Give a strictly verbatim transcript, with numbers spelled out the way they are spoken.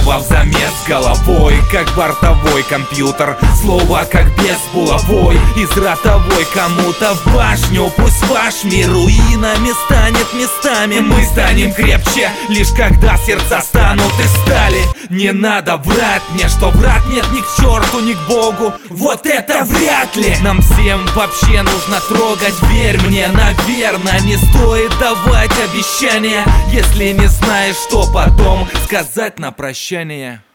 Слово взамес головой, как бортовой компьютер. Слово как без булавой, из ротовой кому-то в башню. Пусть ваш мир руинами станет местами. Мы станем крепче, лишь когда сердца станут из стали. Не надо врать мне, что врат нет ни к черту, ни к Богу. Вот это вряд ли. Нам всем вообще нужно трогать. Верь мне, наверное, не стоит давать обещания, если не знаешь, что потом сказать на прощание.